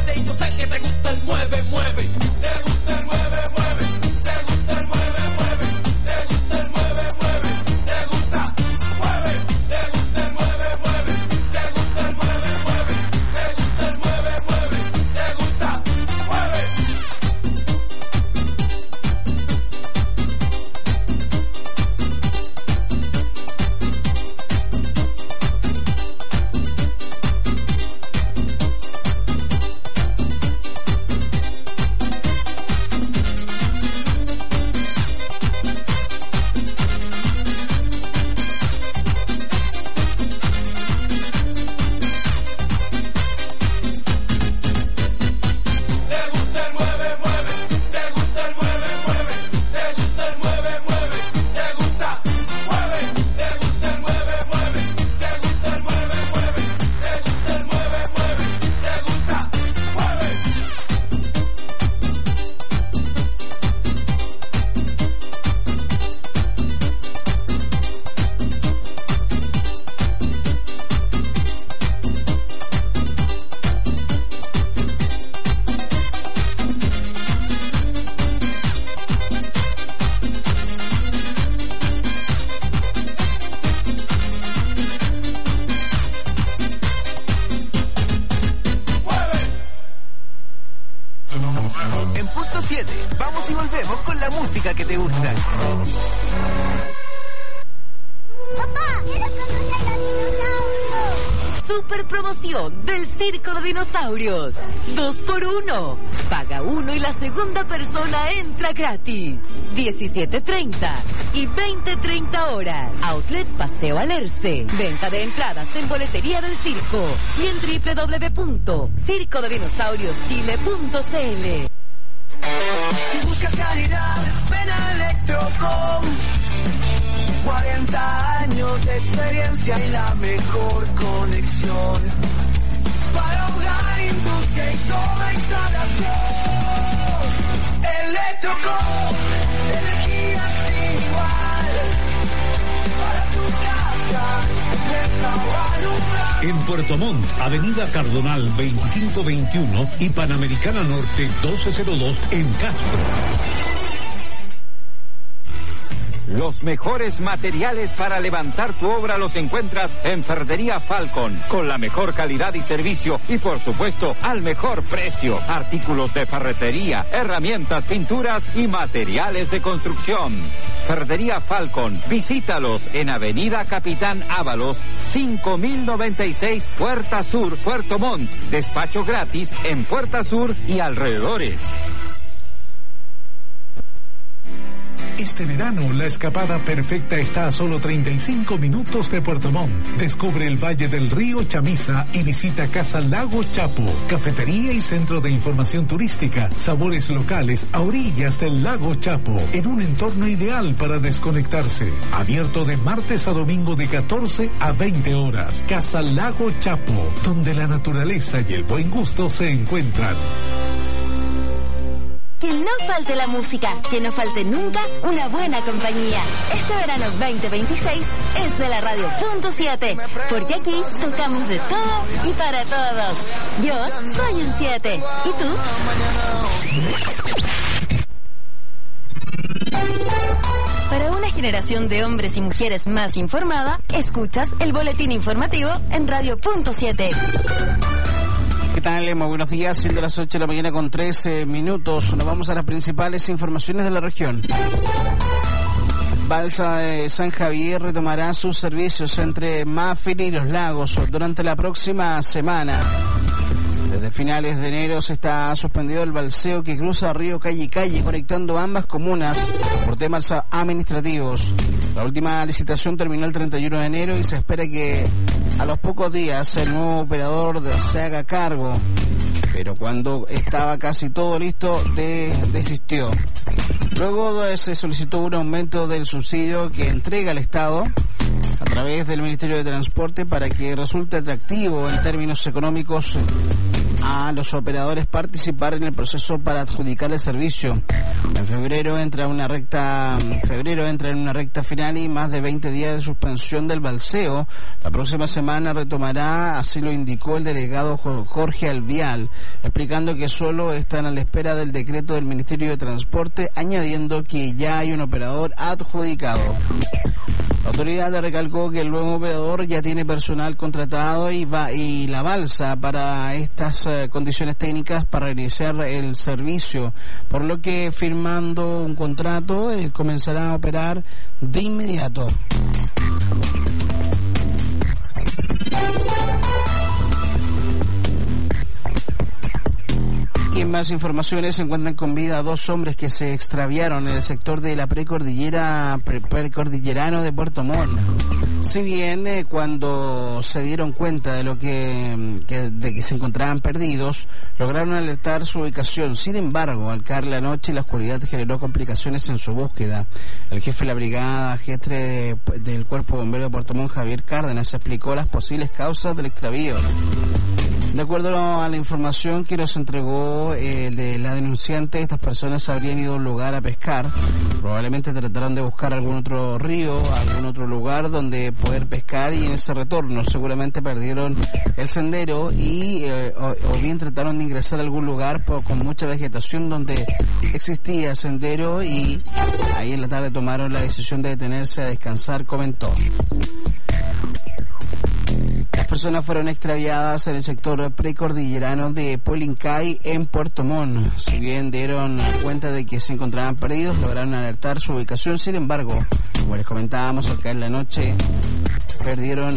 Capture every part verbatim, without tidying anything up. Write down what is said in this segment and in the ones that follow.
muévete y yo sé que te gusta el mueve, mueve. Te gusta el mueve, mueve. Te gusta el mueve, mueve. Te gusta el mueve, mueve. Te gusta, mueve. Te gusta el mueve, mueve. Te gusta el mueve, mueve. Te gusta el mueve, mueve. Te gusta, mueve. Del Circo de Dinosaurios. Dos por uno. Paga uno y la segunda persona entra gratis. diecisiete treinta y veinte treinta horas. Outlet Paseo Alerce. Venta de entradas en boletería del circo y en doble u doble u doble u punto circo de dinosaurios chile punto c l. Si buscas calidad, ven a Electrocom. cuarenta años de experiencia y la mejor conexión para hogar, industria y toda instalación. Electrocom, energía sin igual para tu casa, empresa o alumbrar. En Puerto Montt, Avenida Cardonal veinticinco veintiuno y Panamericana Norte doce cero dos en Castro. Los mejores materiales para levantar tu obra los encuentras en Ferretería Falcon, con la mejor calidad y servicio y por supuesto al mejor precio. Artículos de ferretería, herramientas, pinturas y materiales de construcción. Ferretería Falcon, visítalos en Avenida Capitán Ábalos, cinco mil noventa y seis, Puerta Sur, Puerto Montt. Despacho gratis en Puerta Sur y alrededores. Este verano, la escapada perfecta está a solo treinta y cinco minutos de Puerto Montt. Descubre el Valle del Río Chamisa y visita Casa Lago Chapo, cafetería y centro de información turística, sabores locales a orillas del Lago Chapo, en un entorno ideal para desconectarse. Abierto de martes a domingo de catorce a veinte horas. Casa Lago Chapo, donde la naturaleza y el buen gusto se encuentran. Que no falte la música, que no falte nunca una buena compañía. Este verano veinte veintiséis es de la Radio Punto siete, porque aquí tocamos de todo y para todos. Yo soy un siete. ¿Y tú? Para una generación de hombres y mujeres más informada, escuchas el boletín informativo en Radio Punto siete. ¿Qué tal? Muy buenos días, siendo las ocho de la mañana con trece minutos. Nos vamos a las principales informaciones de la región. Balsa de San Javier retomará sus servicios entre Mafiri y Los Lagos durante la próxima semana. Desde finales de enero se está suspendido el balseo que cruza Río Calle y Calle, conectando ambas comunas por temas administrativos. La última licitación terminó el treinta y uno de enero y se espera que a los pocos días el nuevo operador se haga cargo. Pero cuando estaba casi todo listo, de, desistió. Luego se solicitó un aumento del subsidio que entrega el Estado a través del Ministerio de Transporte para que resulte atractivo en términos económicos a los operadores participar en el proceso para adjudicar el servicio. En febrero entra una recta, febrero entra en una recta final y más de veinte días de suspensión del balseo. La próxima semana retomará, así lo indicó el delegado Jorge Alvial, explicando que solo están a la espera del decreto del Ministerio de Transporte, añadiendo que ya hay un operador adjudicado. La autoridad recalcó que el nuevo operador ya tiene personal contratado y va y la balsa para estas uh, condiciones técnicas para iniciar el servicio, por lo que firmando un contrato eh, comenzará a operar de inmediato. Y en más informaciones, se encuentran con vida a dos hombres que se extraviaron en el sector de la precordillera pre, precordillerano de Puerto Montt. Si bien eh, cuando se dieron cuenta de lo que, que de que se encontraban perdidos, lograron alertar su ubicación. Sin embargo, al caer la noche y la oscuridad generó complicaciones en su búsqueda. El jefe de la brigada, jefe de, del Cuerpo Bombero de Puerto Montt, Javier Cárdenas, explicó las posibles causas del extravío. De acuerdo a la información que nos entregó eh, de la denunciante, estas personas habrían ido a un lugar a pescar. Probablemente trataron de buscar algún otro río, algún otro lugar donde poder pescar, y en ese retorno seguramente perdieron el sendero y eh, o, o bien trataron de ingresar a algún lugar por, con mucha vegetación donde existía sendero, y ahí en la tarde tomaron la decisión de detenerse a descansar, comentó. Las personas fueron extraviadas en el sector precordillerano de Polincay en Puerto Montt. Si bien dieron cuenta de que se encontraban perdidos, lograron alertar su ubicación. Sin embargo, como les comentábamos, al caer la noche perdieron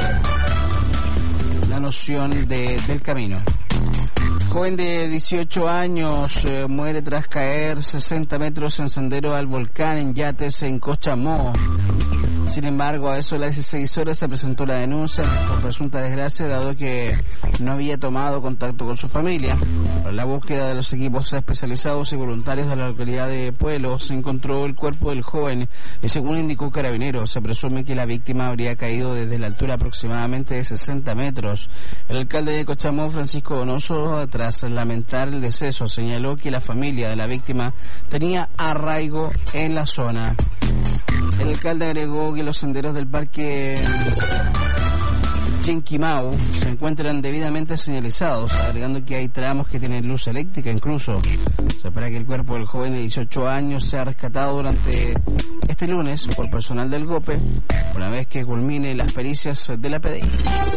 la noción de, del camino. Joven de dieciocho años eh, muere tras caer sesenta metros en sendero al volcán en Yates, en Cochamó. Sin embargo, a eso de las dieciséis horas se presentó la denuncia por presunta desgracia, dado que no había tomado contacto con su familia. Para la búsqueda de los equipos especializados y voluntarios de la localidad de Pueblo, se encontró el cuerpo del joven y, según indicó Carabineros, se presume que la víctima habría caído desde la altura aproximadamente de sesenta metros. El alcalde de Cochamó, Francisco Donoso, tras lamentar el deceso, señaló que la familia de la víctima tenía arraigo en la zona. El alcalde agregó que los senderos del parque Chinquimau se encuentran debidamente señalizados, agregando que hay tramos que tienen luz eléctrica incluso. Se espera que el cuerpo del joven de dieciocho años sea rescatado durante este lunes por personal del GOPE, una vez que culmine las pericias de la P D I.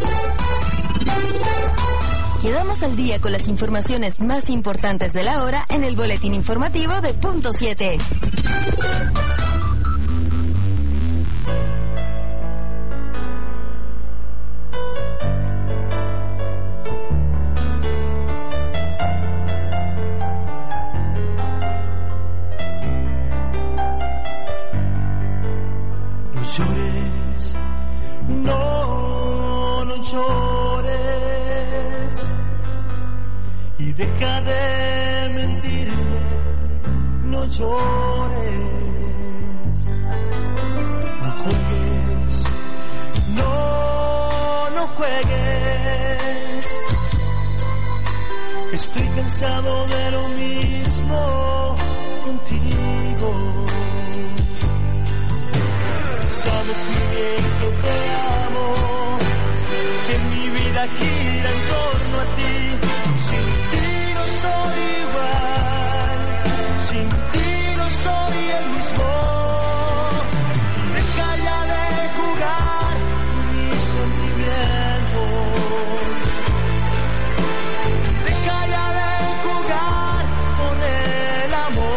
Quedamos al día con las informaciones más importantes de la hora en el boletín informativo de Punto siete. No llores, no, no llores, y deja de mentirme, no llores, no juegues, no, no juegues, estoy cansado de lo mismo contigo. Sabes muy bien que te amo, que mi vida gira en torno a ti. Sin ti no soy igual, sin ti no soy el mismo. Deja ya de jugar mis sentimientos. Deja ya de jugar con el amor.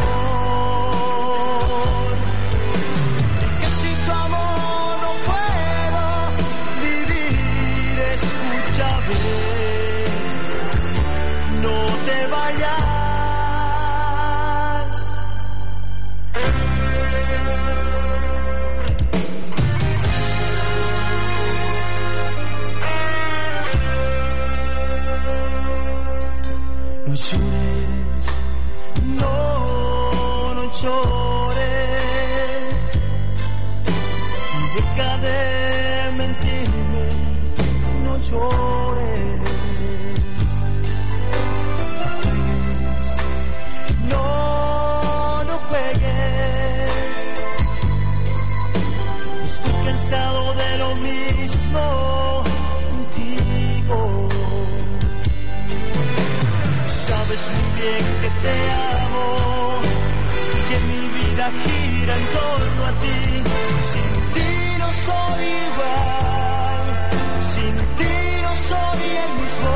No, no llores, y deja de mentirme, no llores, sabes muy bien que te amo, que mi vida gira en torno a ti. Sin ti no soy igual, sin ti no soy el mismo.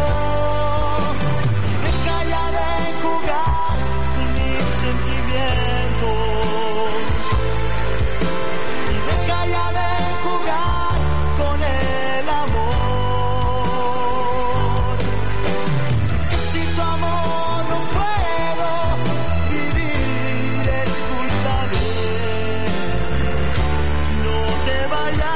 Deja ya de jugar con mis sentimientos y deja ya de jugar con el amor. Que si tu amor no puedo vivir, escúchame, no te vayas.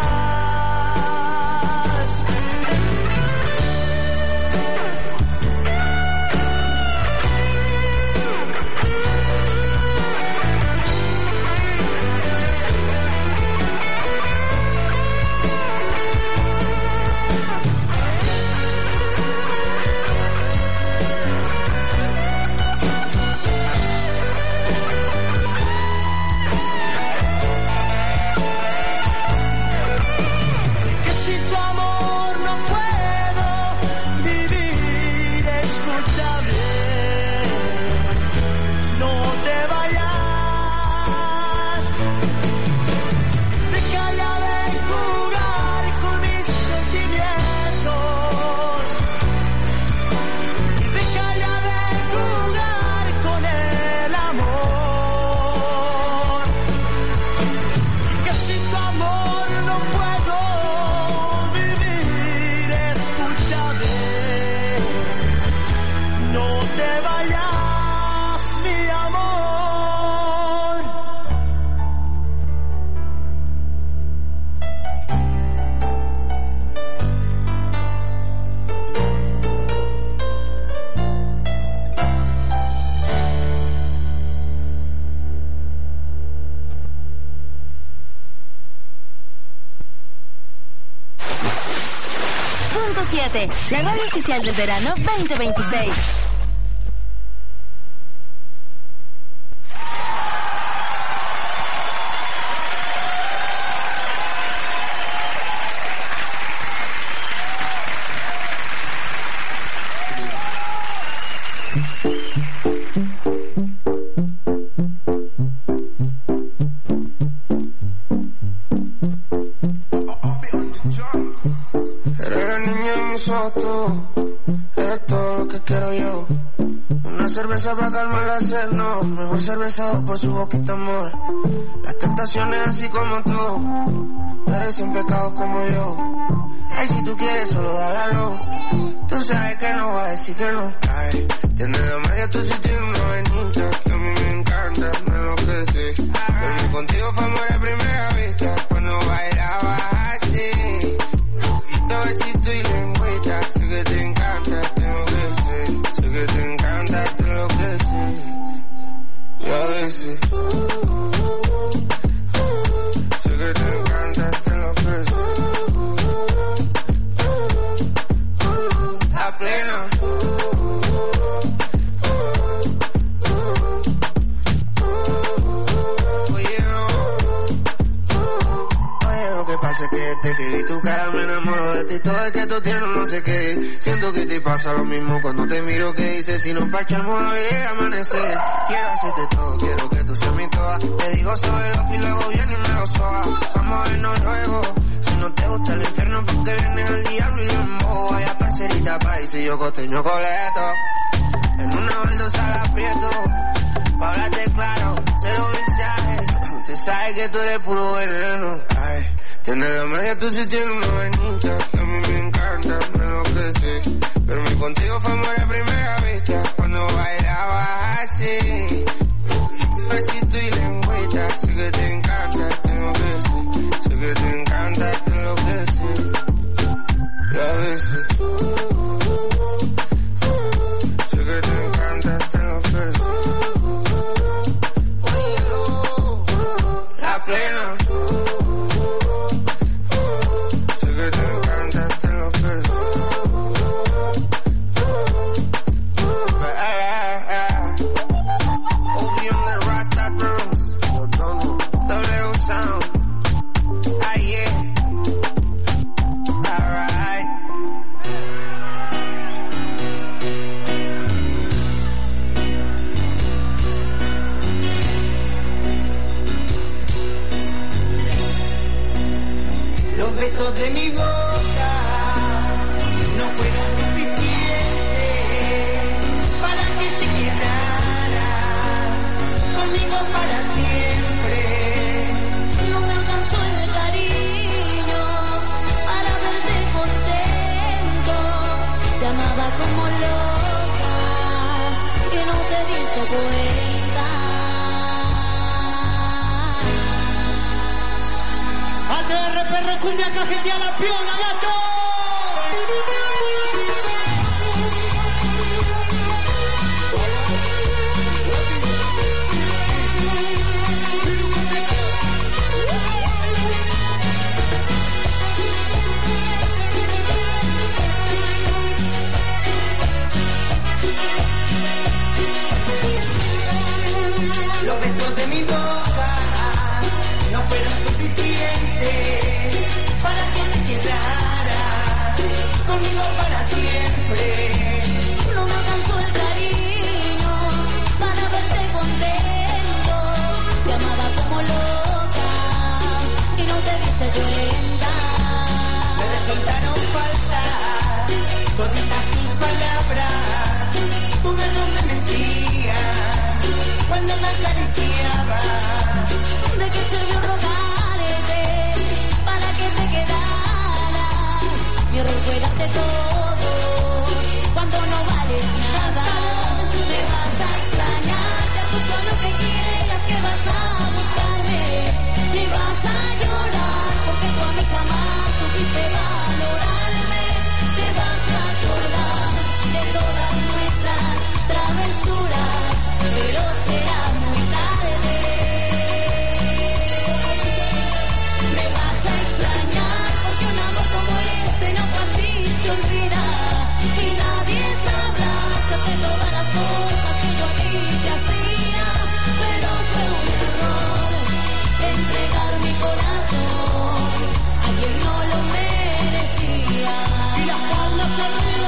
Que si tu amor no puedo vivir, escúchame, no te vayas. Deja ya de jugar con mis sentimientos y deja ya de jugar con el amor. Que si tu amor no puedo vivir, escúchame, no te vayas, mi amor. Punto siete, la radio oficial del verano veinte veintiséis. Eres la niña de mis ojos, tú. Eres todo lo que quiero yo. Una cerveza para calmar la sed, no. Mejor cervezado por su boquita, amor. Las tentaciones así como tú. Eres sin pecados como yo. Ay, si tú quieres, solo dale a lo. Tú sabes que no va a decir que no. Ay, tienes la media, tú sí tienes una vainita que a mí me encanta, me enloquece. Dormí contigo fue amor a primera vista, cuando bailabas así. Besito y lengüita, sé que te encanta, tengo que ser. Sé que te encanta, tengo que ser. Y a veces sé que te encanta, tengo que ser. A plena. Pasa que desde que vi tu cara me enamoro de ti. Todo es que tú tienes no sé qué. Siento que te pasa lo mismo cuando te miro. Que dices si nos parchamos a ver el amanecer. Quiero hacerte todo, quiero que tú seas mi toda. Te digo soy off y luego viene y me lo soba. Vamos a vernos luego. Si no te gusta el infierno porque vienes al diablo y yo en bobo. Vaya parcerita país y yo costeño coleto. En una baldosa la aprieto. Pa' hablarte claro, cero mensajes. Se sabe que tú eres puro veneno. Ay. Tienes la media, tú sí tienes una vainita que a mí me encanta, me enloquece. Pero mi contigo fue amor a primera vista, cuando bailabas así. Besito y lengüita, sé que te encanta, tengo que ser. Sé que te encanta, tengo que ser. Y a veces sé que te encanta, tengo que ser. La plena. besos de mi boca no fueron suficientes para que te quedaras conmigo para siempre. No me alcanzó el cariño para verte contento. Te amaba como loca y no te diste cuenta. A T R Perro Cumbia Cajetea la piola, gato. Los besos de mi boca no fueron suficientes para que te quedaras conmigo para siempre. No me alcanzó el cariño para verte contento. Te amaba como loca y no te diste cuenta. Me resultaron falsas toditas tus palabras. Tu verbo me mentía cuando me acariciaba. ¿De qué sirvió rogarte para que te quedaras? Mi error fue darte todo cuando no vales nada. Me vas a extrañar, te apuesto lo que quieras que vas a buscarme. Y vas a llorar porque tú a mí jamás supiste valorarme. Te vas a acordar de todas nuestras travesuras, pero será muy tarde. Me vas a extrañar porque un amor como este no fácil se olvida y nadie sabrá hacerte todas las cosas que yo a ti te hacía, pero fue un error entregar mi corazón a quien no lo merecía. Y las palmas arriba.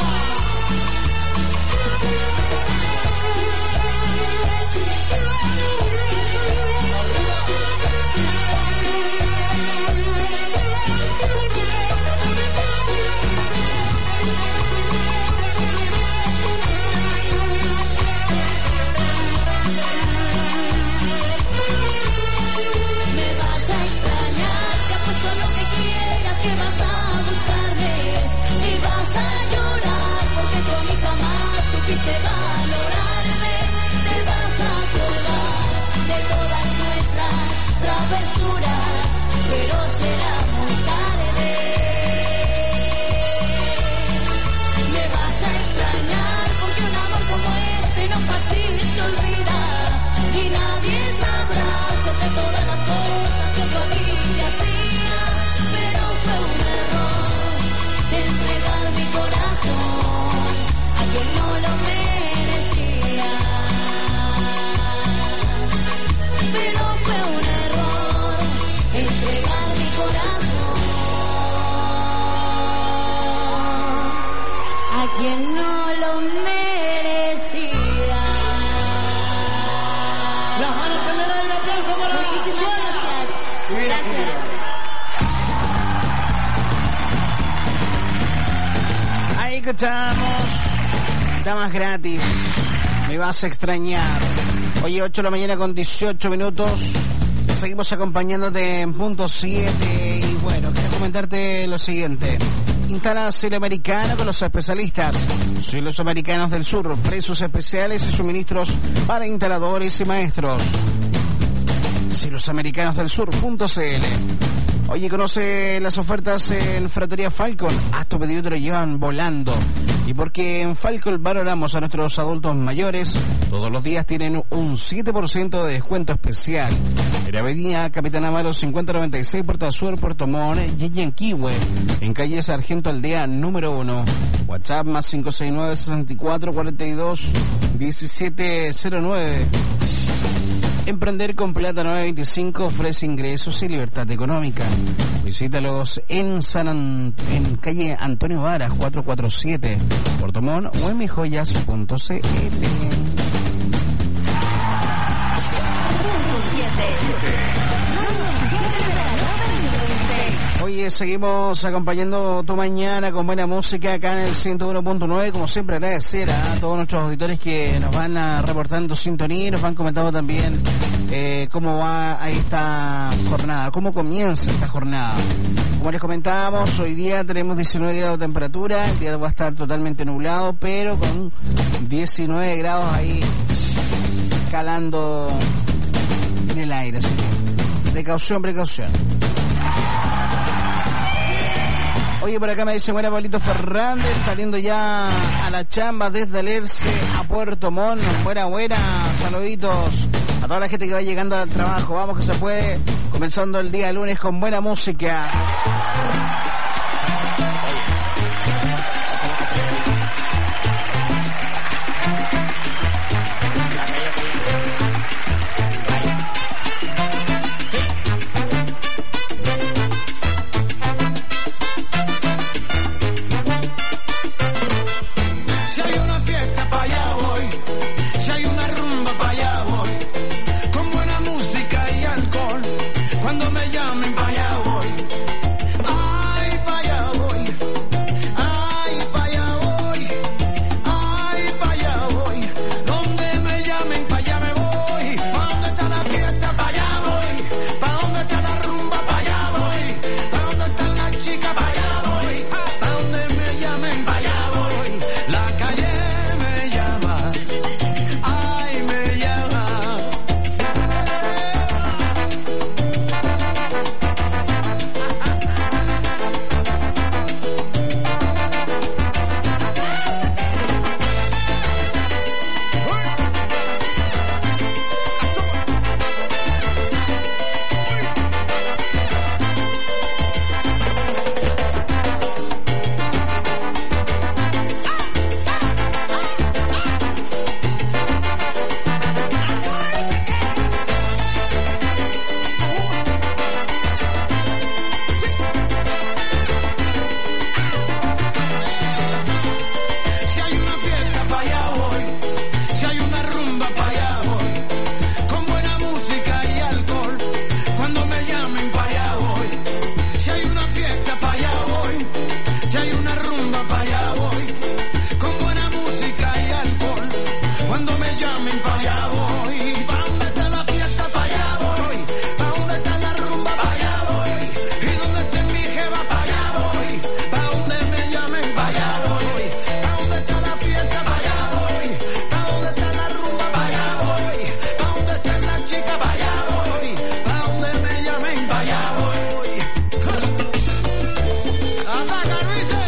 Me vas a extrañar, te apuesto lo que quieras que vas a buscarme y vas a llorar porque tú a mí jamás supiste valorarme. Te vas a acordar de todas nuestras travesuras, pero será muy tarde. Me vas a extrañar porque un amor como este no fácil se olvida y nadie sabrá hacerte todas las cosas que yo a ti te hacía, pero fue un error entregar mi corazón a quien no lo merecía. Pero fue un error entregar mi corazón a quien no lo merecía. Las manos en el aire, aplauso para Muchísimas gracias. Gracias. Ahí escuchamos Damas Gratis. Me vas a extrañar. Hoy ocho de la mañana con dieciocho minutos. Seguimos acompañándote en punto siete. Y bueno, quiero comentarte lo siguiente. Instala Cielo Americano con los especialistas. Cielos Americanos del Sur. Precios especiales y suministros para instaladores y maestros. Cielos Americanos del Sur punto c l. Oye, conoce las ofertas en Ferretería Falcon. Haz tu pedido y te lo llevan volando. Y porque en Falcon valoramos a nuestros adultos mayores, todos los días tienen un siete por ciento de descuento especial. En la avenida Capitán Amaro cincuenta noventa y seis, Puerto Sur, Puerto Montt, Yanquihue, en calle Sargento Aldea número uno. WhatsApp más cinco seis nueve, sesenta y cuatro, cuarenta y dos, diecisiete cero nueve. Emprender con Plata nueve veinticinco ofrece ingresos y libertad económica. Visítalos en San An- en calle Antonio Varas cuatrocientos cuarenta y siete, Puerto Montt o en mijoyas punto c l. Oye, seguimos acompañando tu mañana con buena música acá en el ciento uno punto nueve. Como siempre, agradecer a todos nuestros auditores que nos van a reportando sintonía y nos van comentando también eh, cómo va a esta jornada, cómo comienza esta jornada. Como les comentábamos, hoy día tenemos diecinueve grados de temperatura, el día va a estar totalmente nublado, pero con diecinueve grados ahí calando en el aire, así que precaución, precaución. Oye, por acá me dice buena Pablito Fernández, saliendo ya a la chamba desde Alerce a Puerto Montt. Buena, buena, saluditos a toda la gente que va llegando al trabajo. Vamos que se puede, comenzando el día lunes con buena música. Cuando me llamen para allá voy. Ay, para allá voy. Ay, para allá voy. Ay, para allá voy. Donde me llamen para allá me voy. ¿Para dónde está la fiesta? Para allá voy. ¿Para dónde está la rumba? Para allá voy. ¿Para dónde están las chicas? Para allá voy. ¿Para dónde me llamen? Para allá voy. La calle me llama. Ay, me llama. Si hay una fiesta para allá voy, si hay una rumba para allá voy, con buena música y alcohol, cuando me llamen para allá voy. Si hay una fiesta para allá voy, si hay una rumba para allá voy, con buena música y alcohol, cuando me llamen para allá voy. ¿Para dónde está la fiesta? Para allá voy. ¿Para dónde está la rumba? Para allá voy. ¿Y dónde está mi jeva? Para allá voy. ¿Para dónde me llamen? Para allá voy. ¿Para dónde está la fiesta? Para allá voy. ¿Para dónde está la rumba? Para allá voy. ¿Para dónde están las chicas? Para allá voy. ¿Para dónde me llamen? Para allá voy. ¡Ataca, Luis!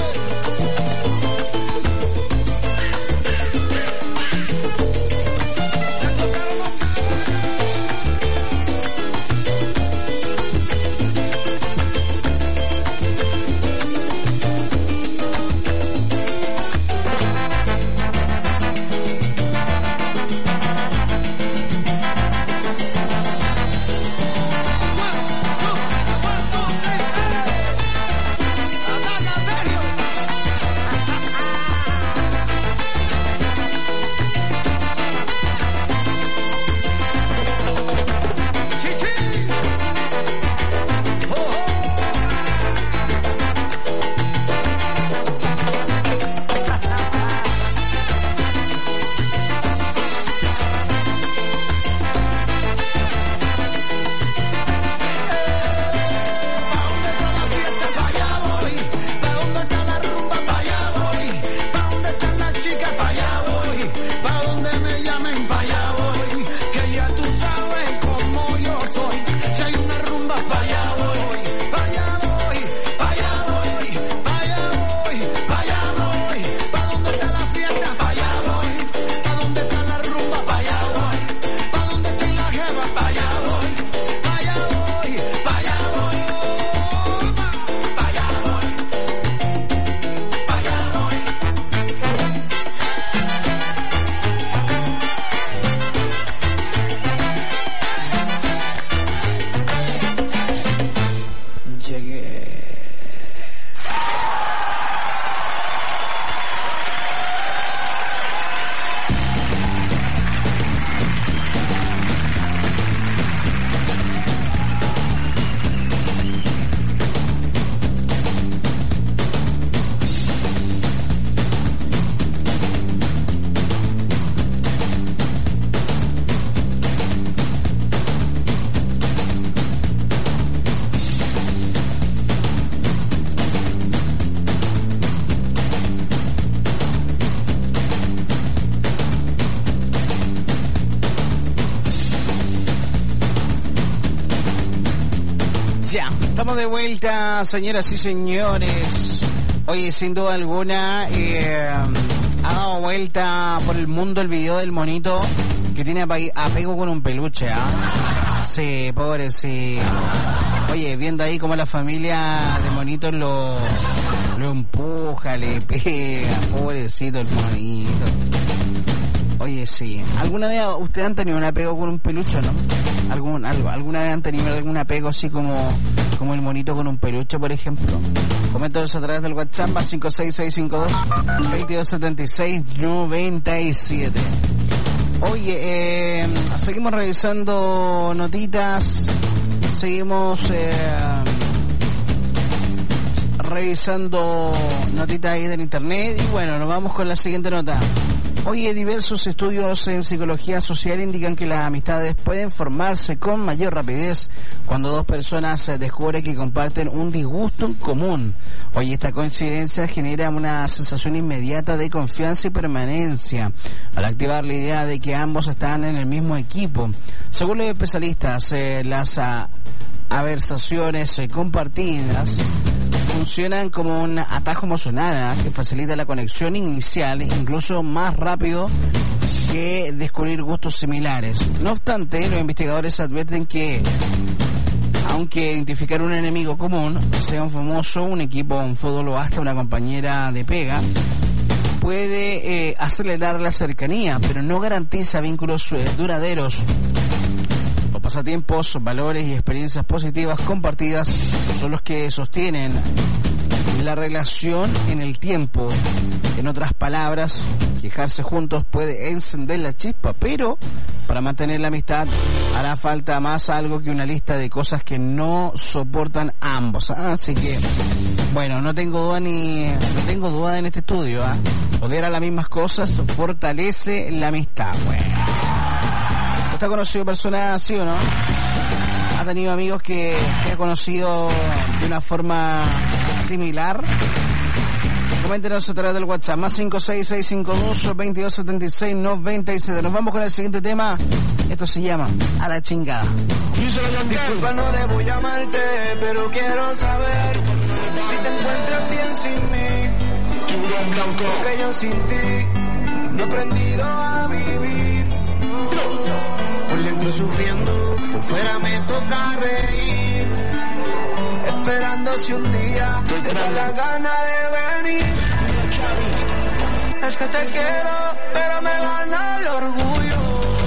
Ya, estamos de vuelta, señoras y señores. Oye, sin duda alguna, eh, ha dado vuelta por el mundo el video del monito que tiene apego con un peluche, ¿ah? Sí, pobre, sí. Oye, viendo ahí como la familia de monitos lo, lo empuja, le pega, pobrecito el monito. Oye, sí. ¿Alguna vez ustedes han tenido un apego con un peluche, no? ¿Algún, algo, ¿Alguna vez han tenido algún apego así como, como el monito con un peluche, por ejemplo? Coméntanos a través del WhatsApp más cinco seis seis cinco dos, dos dos siete seis, nueve siete. Oye, eh, seguimos revisando notitas, seguimos eh, revisando notitas ahí del internet y bueno, nos vamos con la siguiente nota. Oye, diversos estudios en psicología social indican que las amistades pueden formarse con mayor rapidez cuando dos personas descubren que comparten un disgusto en común. Oye, esta coincidencia genera una sensación inmediata de confianza y permanencia al activar la idea de que ambos están en el mismo equipo. Según los especialistas, eh, las a, aversaciones eh, compartidas funcionan como un atajo emocional, ¿eh? que facilita la conexión inicial, incluso más rápido que descubrir gustos similares. No obstante, los investigadores advierten que aunque identificar un enemigo común, sea un famoso, un equipo, un fútbol o hasta una compañera de pega, puede eh, acelerar la cercanía, pero no garantiza vínculos eh, duraderos. Los pasatiempos, valores y experiencias positivas compartidas son los que sostienen la relación en el tiempo. En otras palabras, quejarse juntos puede encender la chispa, pero para mantener la amistad hará falta más algo que una lista de cosas que no soportan ambos. Así que, bueno, no tengo duda ni no tengo duda en este estudio. ¿eh? Odiar a las mismas cosas fortalece la amistad. Bueno. ¿Usted ha conocido personas así o no? ¿Ha tenido amigos que, que ha conocido de una forma similar? Coméntenos a través del WhatsApp, más cinco seis seis cinco dos, dos dos siete seis, nueve siete. Nos vamos con el siguiente tema. Esto se llama A la chingada. Disculpa, no debo llamarte, pero quiero saber si te encuentras bien sin mí. Porque yo sin ti no he aprendido a vivir. Por dentro sufriendo, por fuera me toca reír. Esperando si un día te da la gana de venir. Es que te quiero, pero me gana el orgullo.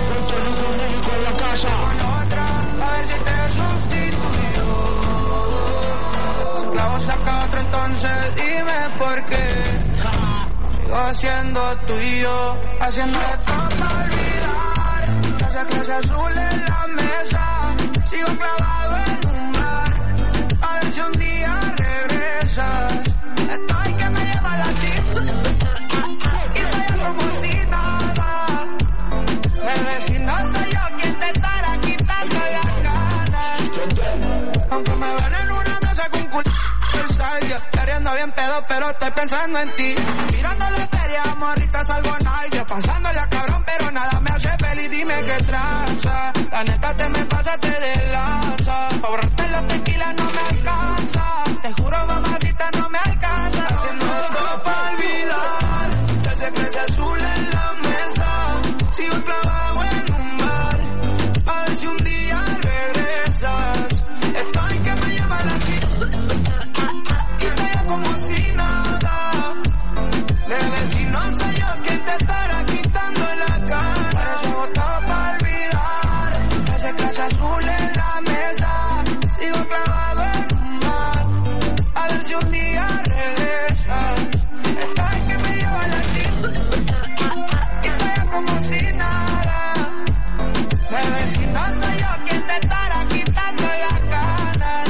Con otra, a ver si te sustituyo. Si clavo saca otro, entonces dime por qué. Sigo siendo tuyo, haciendo esto para olvidar. Esa clase azul en la mesa, sigo clavado en un bar. A ver si un día regresas. Estoy que me lleva la chica y vaya como si nada. Bebé, si no soy yo quien te estará quitando las ganas. Aunque me ven en una mesa con culo Versailles, queriendo bien pedo, pero estoy pensando en ti. Mirándole feria, morrita, salvo nice. Pasándole a cabrón, pero nada me hace feliz. Dime qué tranza. La neta te me pasaste de lanza. Pa' borrarte los tequilas no me alcanza. Te juro, mamacita, no me alcanza. Haciendo todo pa' olvidar. Te hace clase azul en la mesa. Sigo clavado en un bar. A ver si un día regresas. Estoy que me lleva la chica y te como si nada. Bebé, si no soy yo quien te estará quitando la cara. Eso hago todo pa' olvidar. Te hace clase azul en la mesa. Sigo clavado en un bar. A ver si un día regresas. Estoy que me lleva la chica y te como si nada. Bebé, si no soy yo quien te estará quitando la cara.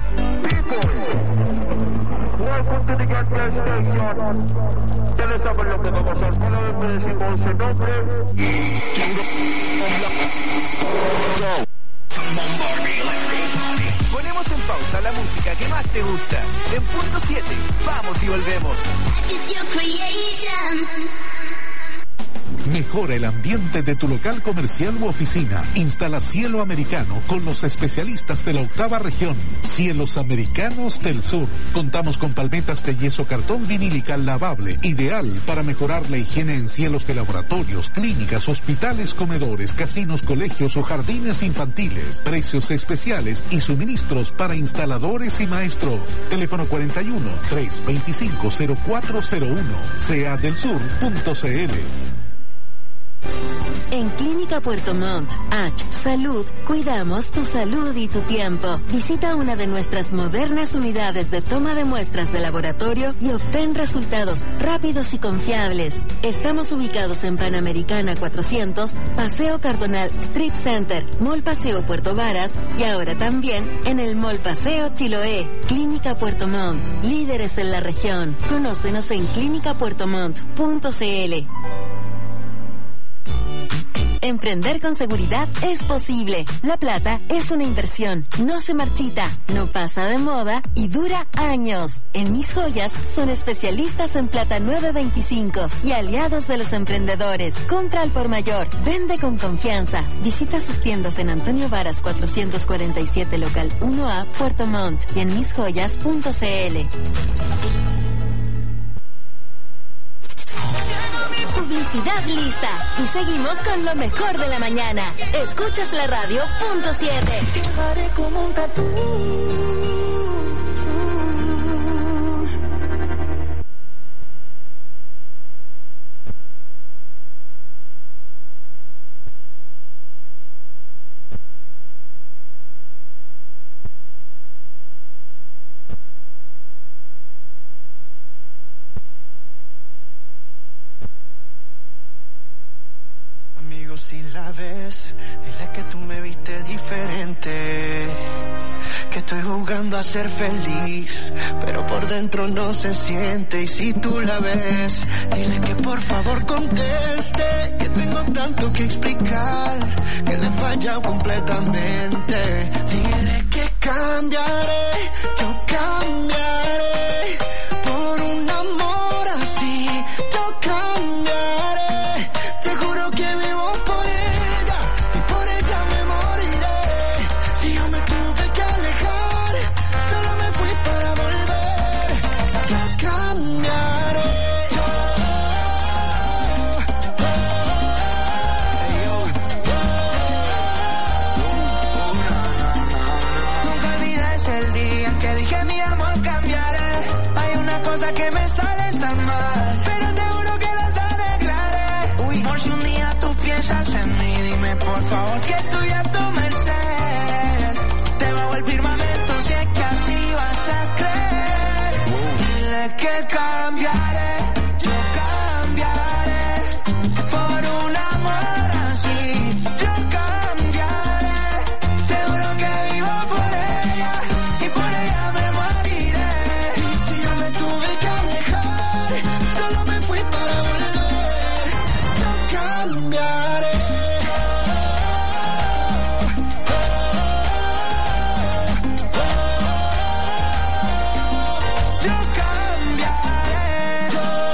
Welcome to the Get Fresh Station. Ustedes saben lo que vamos a hacer. Una vez me decimos el nombre. Ponemos en pausa la música que más te gusta. En punto siete, vamos y volvemos. It's your creation. Mejora el ambiente de tu local comercial u oficina. Instala cielo americano con los especialistas de la octava región. Cielos Americanos del Sur. Contamos con palmetas de yeso cartón vinilical lavable, ideal para mejorar la higiene en cielos de laboratorios, clínicas, hospitales, comedores, casinos, colegios o jardines infantiles. Precios especiales y suministros para instaladores y maestros. Teléfono cuarenta y uno, trescientos veinticinco, cero cuatro cero uno. sea del sur punto c l. En Clínica Puerto Montt, H Salud, cuidamos tu salud y tu tiempo. Visita una de nuestras modernas unidades de toma de muestras de laboratorio y obtén resultados rápidos y confiables. Estamos ubicados en Panamericana cuatrocientos, Paseo Cardonal Strip Center, Mall Paseo Puerto Varas y ahora también en el Mall Paseo Chiloé. Clínica Puerto Montt, líderes en la región. Conócenos en clínica puerto montt punto c l. Emprender con seguridad es posible. La plata es una inversión, no se marchita, no pasa de moda y dura años. En Mis Joyas son especialistas en plata nueve veinticinco y aliados de los emprendedores. Compra al por mayor, vende con confianza. Visita sus tiendas en Antonio Varas cuatrocientos cuarenta y siete local uno A, Puerto Montt y en mis joyas punto c l. Publicidad lista y seguimos con lo mejor de la mañana. Escuchas la radio punto siete. Llevaré como un tatú. Si la ves, dile que tú me viste diferente, que estoy jugando a ser feliz, pero por dentro no se siente. Y si tú la ves, dile que por favor conteste, que tengo tanto que explicar, que le he fallado completamente. Dile que cambiaré, yo cambiaré por un amor así, yo cambiaré, te juro que vivo por ella y por ella me moriré. Si yo me tuve que alejar, solo me fui para volver. Yo cambiaré. Yo, oh, hey, yo, oh, nunca olvides el día que dije mi amor cambiaré. Hay una cosa que me sale tan mal, pero te juro que las arreglaré. Uy, por si un día tú piensas en mí, dime por favor que estoy a tu merced. Te bajo el firmamento si es que así vas a creer. Dile que cambiaré, yo cambiaré por un amor así, yo cambiaré. Te juro que vivo por ella y por ella me moriré. Y si yo me tuve que alejar, solo me fui para volver. Yo cambiaré. Yo cambiaré. Yo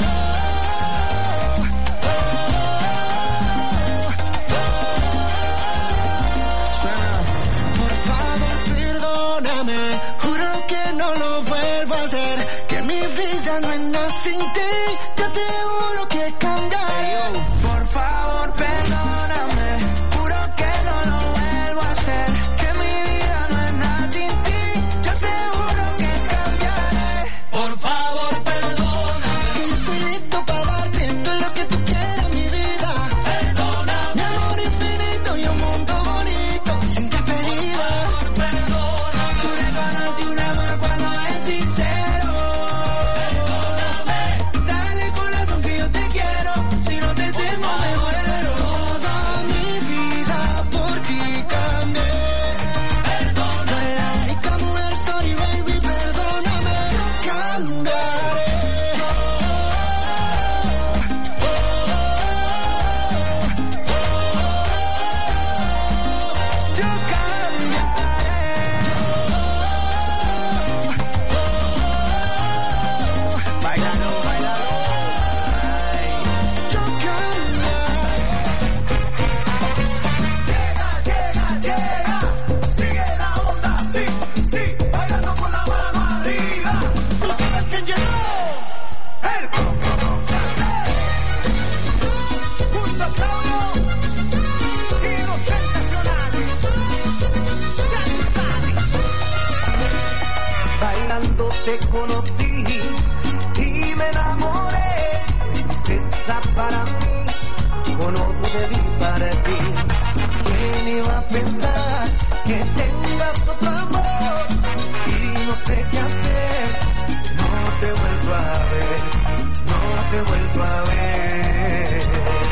te conocí y me enamoré. Princesa para mí, con otro te vi partir. ¿Quién iba a pensar que tengas otro amor? Y no sé qué hacer, no te he vuelto a ver, no te he vuelto a ver.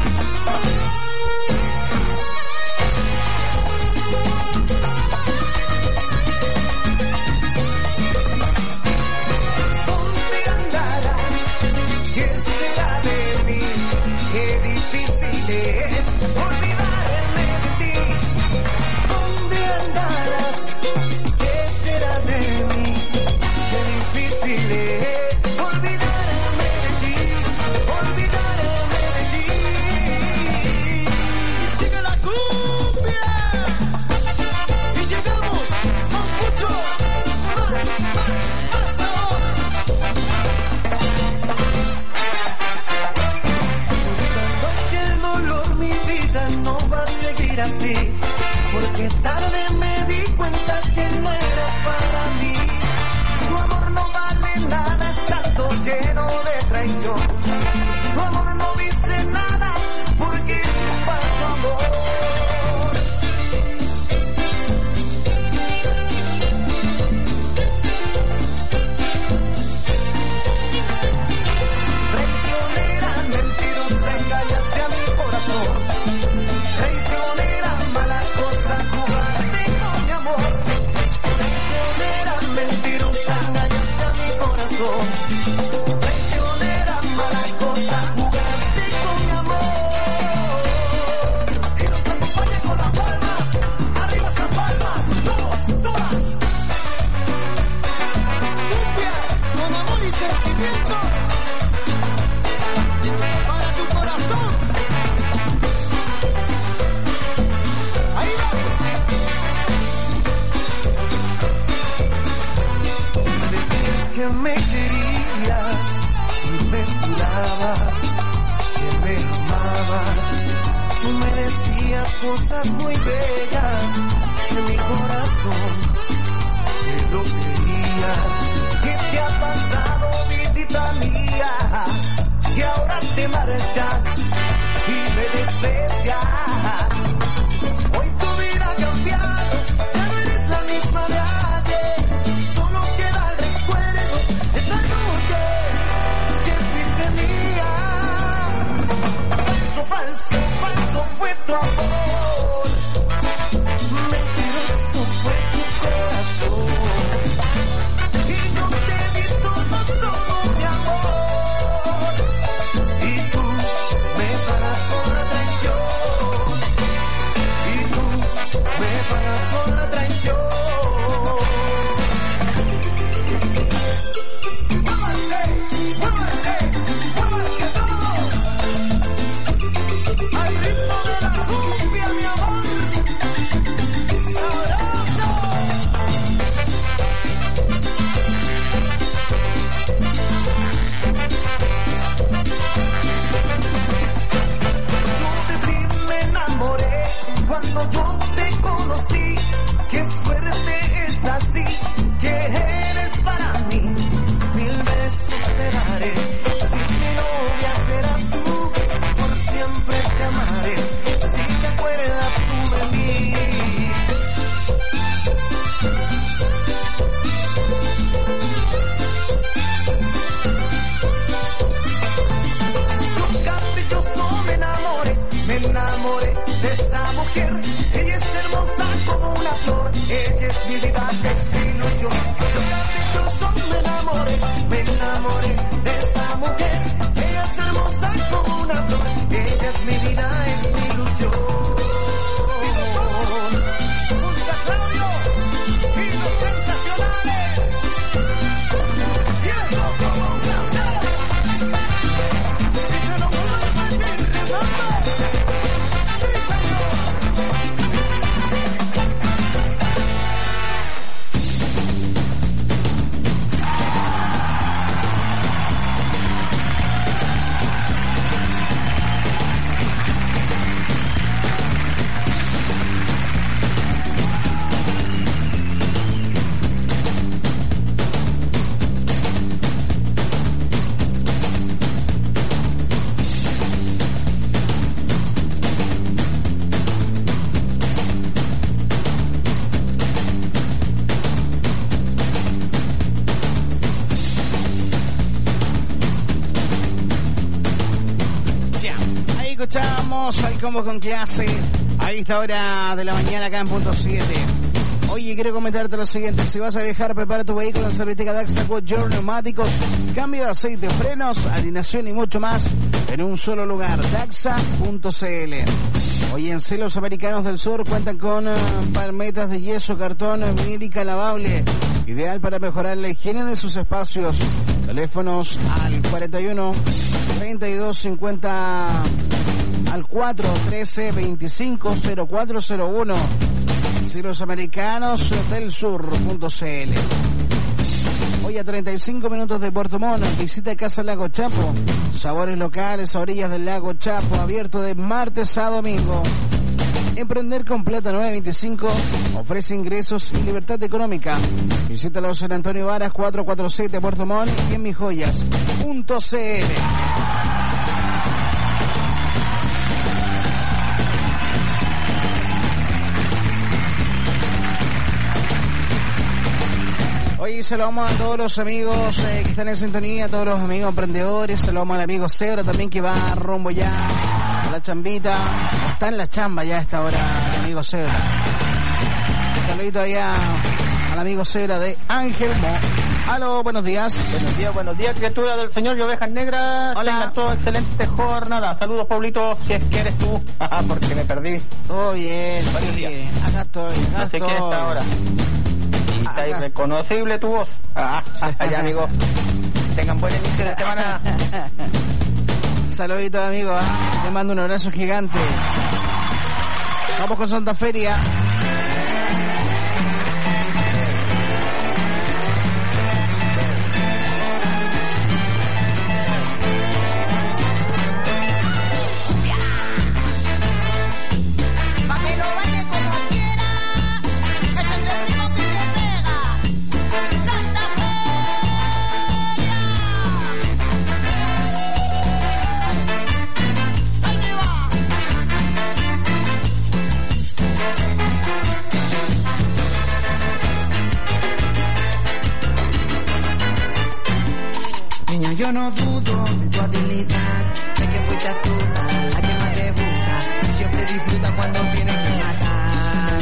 ¿Dónde andarás? ¿Qué será de mí? Qué difícil es olvidarme de ti. ¿Dónde andarás? ¿Qué será de mí? Qué difícil es olvidarme de ti, olvidarme de ti. Y sigue la cumbia y llegamos a mucho más, más, más ahora. Buscando que el dolor, mi vida no va a seguir así, porque tarde me di cuenta que no eras para mí. Tu amor no vale nada estando lleno de traición. Tu amor no dice nada porque es un falso amor. Traicionera, mentirosa, engañaste a mi corazón. Traicionera, mala cosa, jugaste con mi amor. Traicionera, mentirosa, engañaste a mi corazón. Traicionera, mala cosa, jugaste con mi amor. Y nos acompaña con las palmas, arriba esas palmas, todos, todas. Cumbia, con amor y sentimiento, para tu corazón. Ahí va. Me decías que me querías y me jurabas que me amabas. Tú me decías cosas muy bellas que mi corazón te lo quería. ¿Qué te ha pasado, vidita mía? Que ahora te marchas y me desprecias. Hoy tu vida ha cambiado, ya no eres la misma de ayer. Solo queda el recuerdo de esa noche que fuiste mía. Falso, falso, falso fue tu amor. Mentiroso fue tu corazón. Y yo te di todo, todo mi amor. Y tú me pagas con la traición. Y tú me pagas con la traición. Muévanse, muévanse, muévanse todos. Al ritmo de la cumbia, mi amor. Sabroso. Yo de ti me enamoré cuando yo te conocí. Qué suerte es así, que eres para mí. Mil besos te daré. Si mi novia serás tú, por siempre te amaré. Si te acuerdas tú de mí. Yo caprichoso me enamoré, me enamoré de esa mujer. Ella Marchamos al combo con clase a esta hora de la mañana acá en punto siete. Oye, quiero comentarte lo siguiente. Si vas a viajar, prepara tu vehículo en Servitéca Daxa con Your Neumáticos, cambio de aceite, frenos, alineación y mucho más en un solo lugar. Daxa punto c l. Hoy en Celos Americanos del Sur cuentan con uh, palmetas de yeso, cartón, vinílica lavable, ideal para mejorar la higiene de sus espacios. Teléfonos al cuarenta y uno, treinta y dos, cincuenta, al cuatro trece, veinticinco, cero cuatro cero uno. Celos Americanos del Sur punto c l. Hoy a treinta y cinco minutos de Puerto Montt, visita Casa Lago Chapo. Sabores locales a orillas del lago Chapo, abierto de martes a domingo. Emprender con Plata nueve veinticinco ofrece ingresos y libertad económica. Visítalos en Antonio Varas cuatrocientos cuarenta y siete Puerto Montt y en misjoyas punto c l. Hoy saludamos a todos los amigos eh, que están en sintonía, a todos los amigos emprendedores. Saludamos al amigo Cebra también, que va rumbo ya a la chambita. Está en la chamba ya a esta hora el amigo Cebra. Saludito allá al amigo Cebra de Ángel Mo. Aló, buenos días. Buenos días, buenos días, criatura del Señor y ovejas negras. Hola. Tengan toda excelente jornada. Saludos, Pablito, si es que eres tú. Porque me perdí. Todo bien, Varios días. sí. Acá estoy, acá No sé estoy. quién está ahora. Y está Acá. irreconocible tu voz. Ah, allá, amigo. Tengan buen inicio de semana. Saludito, amigo. ¿eh? Te mando un abrazo gigante. Vamos con Santa Feria. Niña, yo no dudo de tu habilidad, sé que fuiste astuta, la que más te gusta, y siempre disfruta cuando tienes que matar.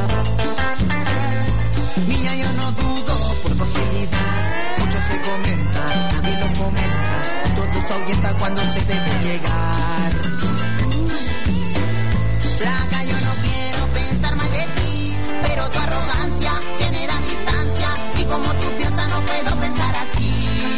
Niña, yo no dudo por tu agilidad, mucho se comenta, nadie lo fomenta, todos ahuyentan cuando se te ve llegar. Flaca, yo no quiero pensar mal de ti, pero tu arrogancia genera distancia, y como tú piensas no puedo pensar así.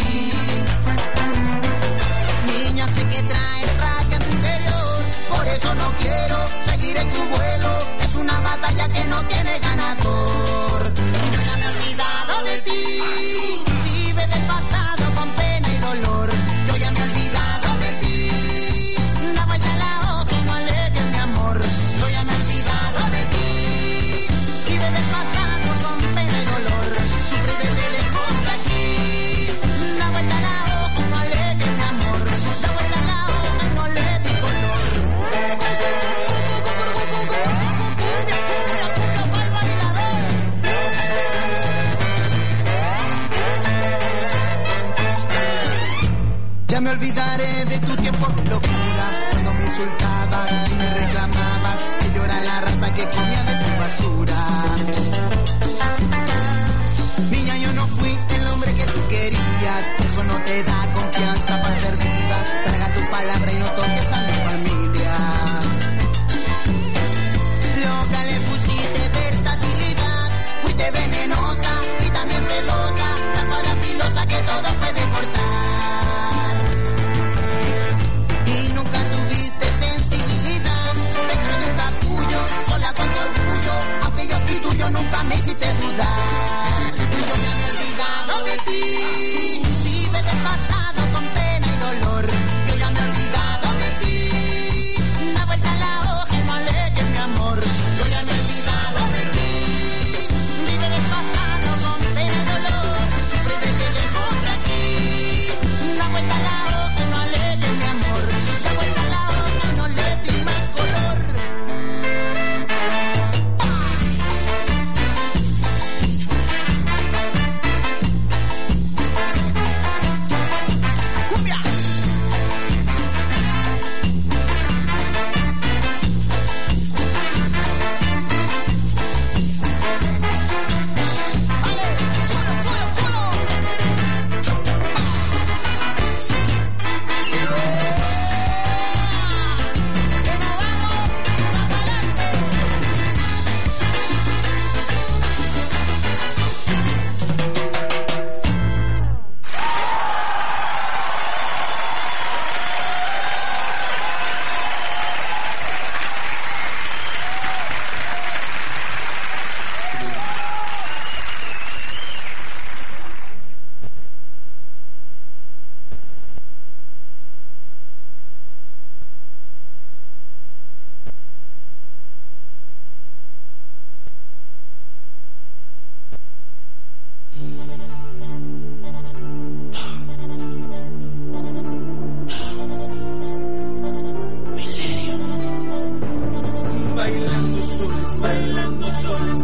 Sé que traes raca en tu interior, por eso no quiero seguir en tu vuelo. Es una batalla que no tiene ganador. Yo ya me he olvidado de ti, vive del pasado con pena y dolor. Yo ya me he olvidado de ti, da vuelta la hoja y no alejes mi amor. Yo ya me he olvidado de ti, vive del pasado con pena y dolor. Sufre desde lejos de aquí, da vuelta la hoja y no alejes mi amor. Ya me olvidaré de tu tiempo de locura, cuando me insultabas y me reclamabas que yo era la rata que comía de tu basura. Niña, yo no fui el hombre que tú querías, eso no te da confianza para ser diva. Traga tu palabra y no toques a mi familia. Loca, le pusiste versatilidad, fuiste venenosa y también celosa, la espada filosa que todo puede cortar. Y nunca tuviste sensibilidad, dentro de un capullo, sola con tu orgullo, aunque yo fui tuyo nunca me hiciste dudar. Yo me he olvidado de ti, vive del pasado con pena y dolor. Yo ya me he olvidado de ti, da vuelta la hoja y no alejes mi amor. Yo ya me he olvidado de ti, vive del pasado con pena y dolor. Sufre desde lejos de aquí, da vuelta la hoja y no alejes mi amor. Da vuelta la hoja y no le di más color. soles, bailando soles.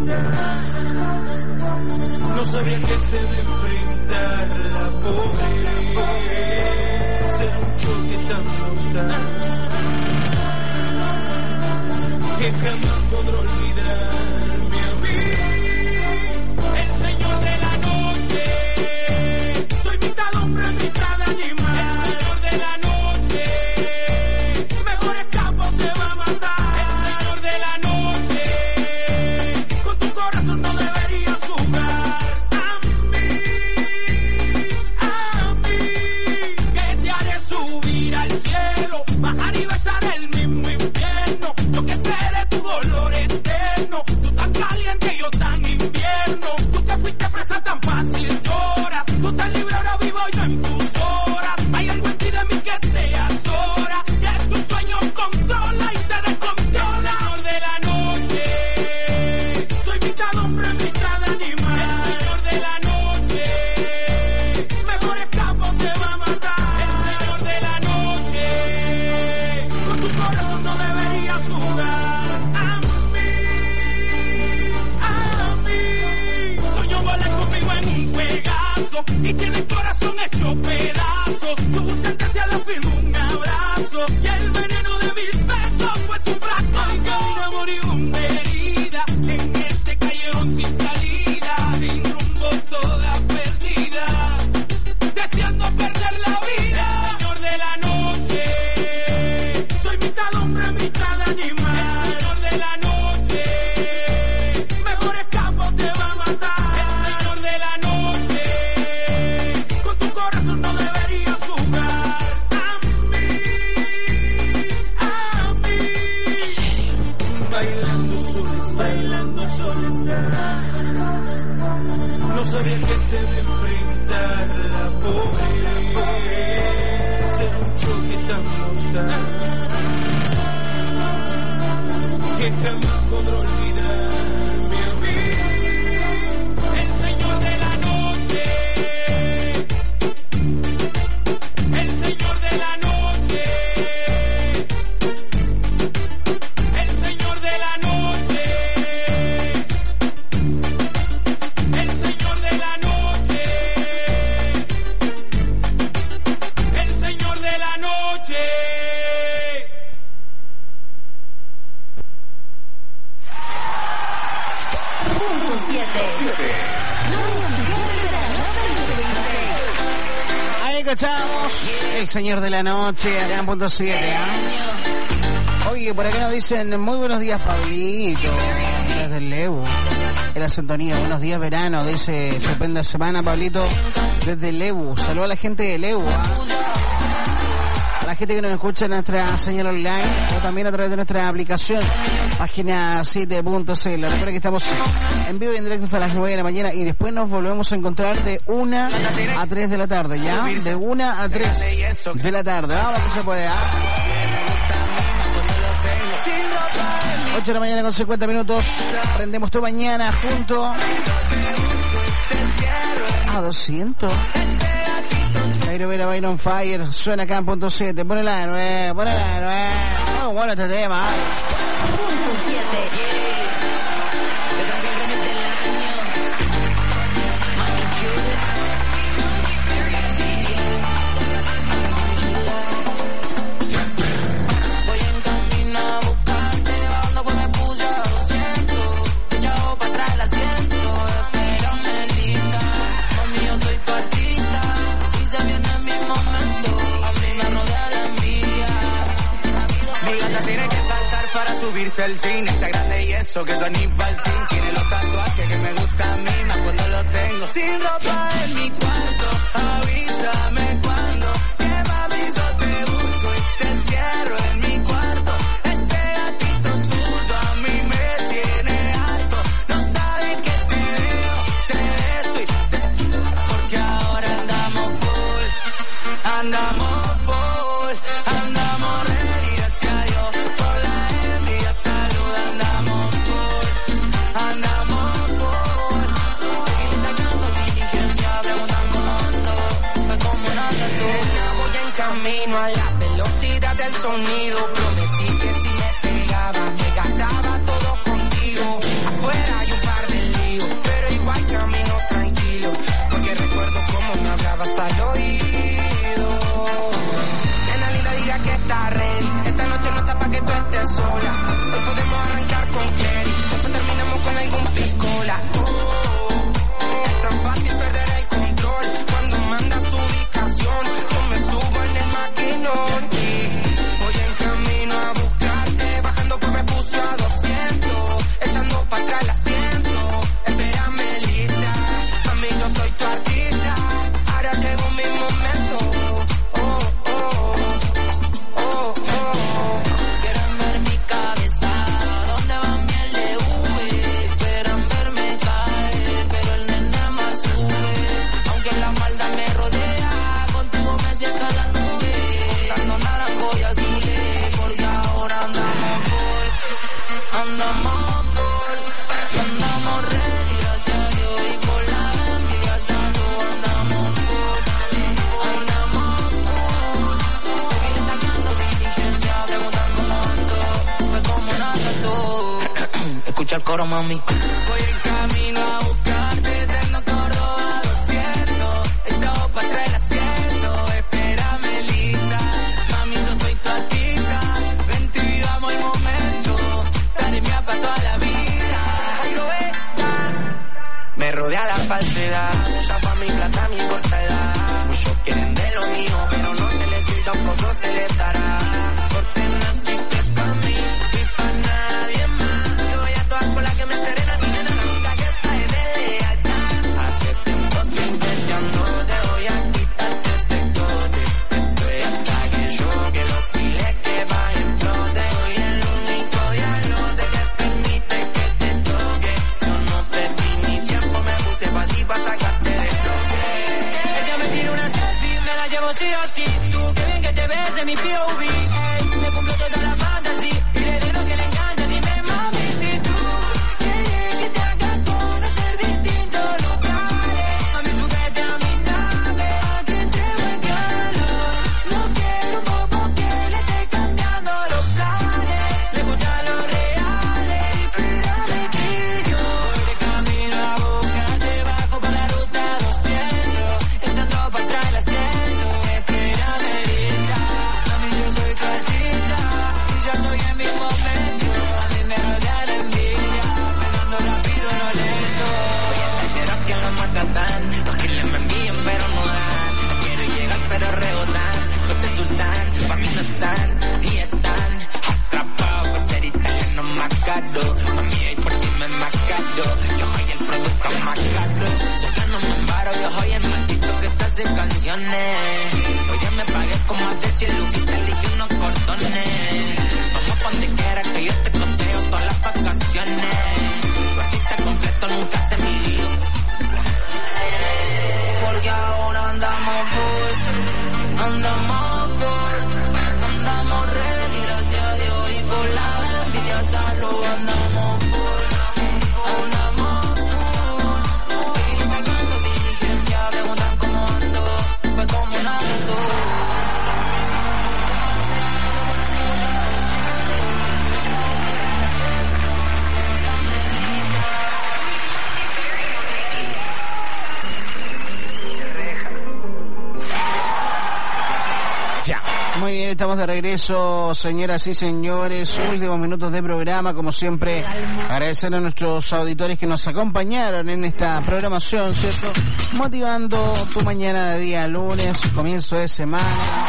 No sabía que se debe enfrentar la pobreza, era un choque tan mortal que jamás podré olvidarme a mí. El señor de la noche, soy mitad hombre, mitad animal. El señor de la noche, mejor escapo te va a matar. El señor de la noche, con tu corazón no deberías jugar. A mí, a mí, que te haré subir al cielo, bajar y besar el mismo infierno. Yo que seré tu dolor eterno, tú tan caliente, yo tan invierno. Tú te fuiste presa tan fácil, lloras. Tú tan libre, ahora vivo yo en tus horas. Hay algo en ti de mí que te azora, que tu sueño controla y te descontrola. Señor de la noche, soy mitad hombre, mitad animal. El señor de la noche, mejor escapo te va a matar. El señor de la noche, con tu corazón no deberías jugar. A mí, a mí, soñó volar conmigo en un Pegaso y tiene el corazón hecho pedazos. Su sentencia la firmó un abrazo y el veneno de mis besos fue su frasco. Y camino moribunda herida en este callejón sin salida, sin rumbo toda perdida, deseando perder la vida. El señor de la noche, soy mitad hombre, mitad animal. El señor de la noche, mejor escapo te va a matar. El señor de la noche, con tu corazón no deberías jugar. A mí, a mí, bailando soles, bailando soles. No sabía que se debe enfrentar la pobreza, era un choque tan mortal que jamás podré olvidarme a mí. El señor de la noche, el señor de la noche, el señor de la noche, el señor de la noche, el señor de la noche. Punto siete. Ahí cachamos el señor de la noche, acá en punto siete. ¿eh? Oye, por acá nos dicen muy buenos días, Pablito, desde el Lebu, en la sintonía. Buenos días, verano, dice estupenda semana, Pablito, desde el Lebu. Saludos a la gente de Lebu, ¿eh? A la gente que nos escucha en nuestra señal online o también a través de nuestra aplicación, página siete punto c l. Recuerda que estamos en vivo y en directo hasta las nueve de la mañana y después nos volvemos a encontrar de una a tres de la tarde, ¿ya? De una a tres de la tarde. Vamos que se puede, ¿ah? ocho de la mañana con cincuenta minutos. Prendemos tu mañana junto a doscientos. Jairo Vera, Baile on Fire, suena acá en punto siete. Ponela de nuevo, ponela de nuevo. Muy bueno este tema. Punto siete. Voy en camino a buscarte, bajando pues me puse a doscientos. Te echaba para atrás el asiento, espérame linda. Mami, yo soy tu artista y se viene mi momento. A mí me rodea la envidia. Mi gata tiene que saltar para subirse al cine. Está grande y eso que son ni falsín. Tiene los tatuajes que me gustan a mí, más cuando los tengo. Sin ropa en mi cuarto, avísame cuando. Que mami yo te busco y te encierro en mi cuarto. Ese gatito tuyo a mí me tiene alto. No sabes que te veo, te beso y te... Porque ahora andamos full, andamos full, andamos ready, gracias a Dios. Por la envidia, salud, andamos full, andamos full. Voy en camino a la velocidad del sonido. Prometí que si me pegaba, me gastaba todo contigo. atrás la siento. Espérame lista, mami, yo soy tu artista. Ahora tengo mi momento. Oh, oh, oh, oh. Quieren ver mi cabeza, ¿dónde va miel de V? Esperan verme caer, pero el nene más sube. Aunque la maldad me rodea, contigo me siento en la nube. Dando naranjo y azules, porque ahora andamos por, andamos por, andamos ready, gracias a Dios y por la envidia salud. Andamos por, andamos por. Aquí le sacando diligencia, preguntando cómo ando. Fue como un asalto. Escucha el coro, mami. Voy en camino a buscarte, siendo Córdoba doscientos. Echado pa' atrás el asiento, espérame linda. Mami, yo soy tu artista. Vente y vivamos el momento. Dale mía pa' toda la vida. Ay, lo está. Me rodea la falsedad. Mucha pa' mi plata, me importa edad. Muchos quieren de lo mío, pero no se les dio, tampoco se les dará. Porque naciste pa' mí y pa' nadie más. Yo voy a actuar con la que me serena, mi nena, la única que está es de lealtad. Hace tiempo que intencionando te voy a quitarte ese cote. Estoy hasta que yo, que los files que bajen flote. Soy el único diablo de que permite que te toque. Yo no perdí mi tiempo, me puse pa' ti pa' sacarte de bloque. Ella me tira una selfie, me la llevo sí o sí. Tú, qué bien que te ves de mi P O V. Ey, me cumplió toda la fantasía y le doy lo que le encanta. Dime, mami, si tú quieres que te haga conocer distintos lugares. A mí súbete a mi nave, a que entrego el calor. No quiero un bobo que le esté cambiando los planes. Le escucha los reales y espérame que yo voy de camino a buscarte. Bajo por la ruta doscientos, echando pa' atrás el asiento. Espérame lista, mami, yo soy tu artista y ya estoy en mi momento. A mí me rodea la envidia, pegando rápido no lento. Voy a talleros que lo matan, los que me envían pero no dan. Quiero llegar pero rebotan, corte sultán, pa' mí no están y están atrapados con ser italiano más caro. Mami, ahí por ti me más caro, yo soy el producto más caro. Sé que no me embaro, yo soy el maldito que te hace canciones. Oye, me pagué con más de cien luquitas, elegí unos cordones. Vamos pa' donde quiera que yo te costeo todas las vacaciones. Tu artista completo nunca se midió. Porque ahora andamos por, andamos por, andamos ready, gracias a Dios y por la envidia salud. Andamos por, andamos por. Aquí le sacando diligencia, preguntan cómo ando. Fue como un asalto. Ya. Muy bien, estamos de regreso, señoras y señores. Últimos minutos de programa, como siempre, agradecer a nuestros auditores que nos acompañaron en esta programación, ¿cierto? Motivando tu mañana de día lunes, comienzo de semana.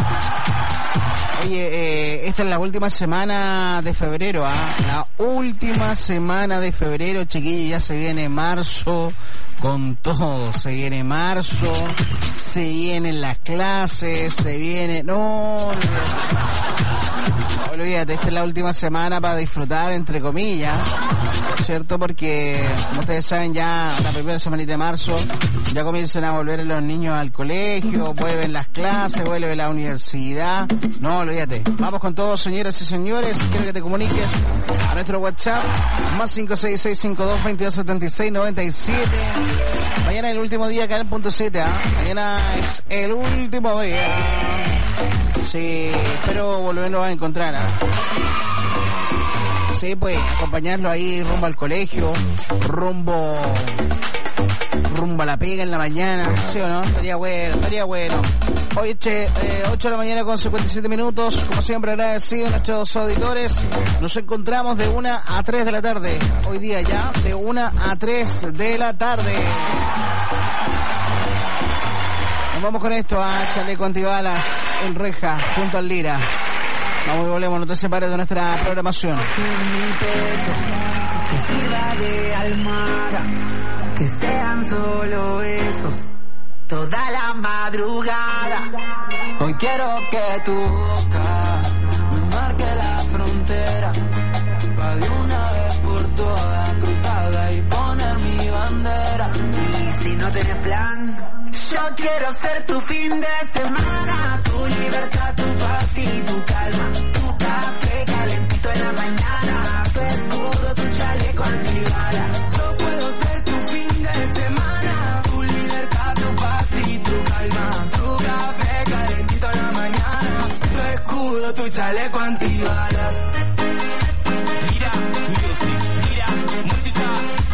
Oye, eh, esta es la última semana de febrero, ¿ah? La última semana de febrero, chiquillos, ya se viene marzo con todo. Se viene marzo, se vienen las clases, se viene... No, no, olvídate, esta es la última semana para disfrutar, entre comillas, ¿cierto? Porque, como ustedes saben, ya la primera semanita de marzo ya comienzan a volver los niños al colegio, vuelven las clases, vuelve la universidad. No, olvídate. Vamos con todo, señoras y señores. Quiero que te comuniques a nuestro WhatsApp, más cinco seis seis cinco dos dos dos siete seis nueve siete. Mañana es el último día acá en el punto siete, ¿eh? Mañana es el último día. Sí, espero volverlo a encontrar, ¿eh? Sí, pues, acompañarlo ahí rumbo al colegio, rumbo rumbo a la pega en la mañana, ¿sí o no? Estaría bueno, estaría bueno. Hoy, che, eh, ocho de la mañana con cincuenta y siete minutos, como siempre agradecido a nuestros auditores. Nos encontramos de una a tres de la tarde, hoy día ya, de una a tres de la tarde. Nos vamos con esto a Chaleco Antibalas en Reja, junto al Lira. Vamos y volvemos, no te separes de nuestra programación. Que mi pecho te sirva de almohada, que sean solo besos toda la madrugada. Hoy quiero que tu boca me marque la frontera, pa' de una vez por todas cruzarla y poner mi bandera. Y si no tienes plan, yo quiero ser tu fin de semana, tu libertad, tu paz y tu calma, tu café calentito en la mañana, tu escudo, tu chaleco antibala. Yo puedo ser tu fin de semana, tu libertad, tu paz y tu calma, tu café calentito en la mañana, tu escudo, tu chaleco antibalas. Mira, music, mira, música.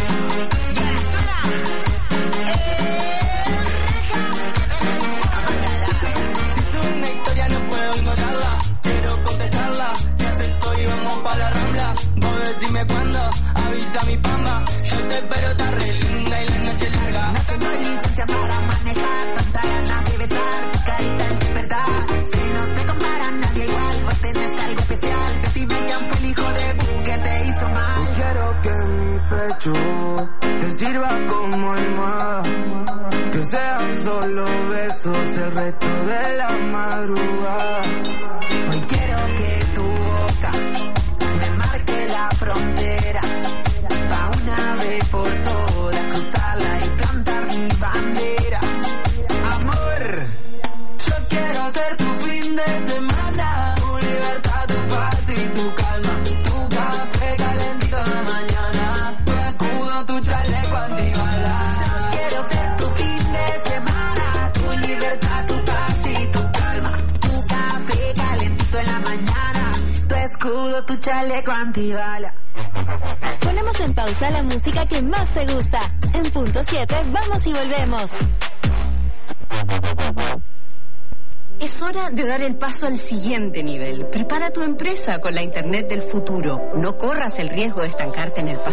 Si es una historia no puedo ignorarla, quiero contestarla. ¿Qué haces hoy? Vamos pa' la rambla. Vos decime cuándo, avisa mi pamba. Yo te espero, está re linda y la noche larga. No tengo licencia para manejar, tanta ganas de besar tu carita en libertad. Si no se compara a nadie igual, vos tenés algo especial. Decime quién fue el hijo de Bu que te hizo mal. Quiero que mi pecho te sirva como almohada, que sean solo besos el resto de la madrugada. Hoy quiero que tu boca me marque la frontera, pa' una vez por todas cruzarla y plantar mi bandera. Amor, yo quiero ser tu fin de semana, tu libertad, tu paz y tu calma, tu café calentito de mañana, tu escudo, tu chaleco antibalas. yo quiero ser tu fin de semana, tu libertad, tu paz y tu calma, tu café calentito en la mañana, tu escudo, tu chaleco antibala. Ponemos en pausa la música que más te gusta. En punto siete, vamos y volvemos. Es hora de dar el paso al siguiente nivel. Prepara tu empresa con la Internet del futuro. No corras el riesgo de estancarte en el pasado.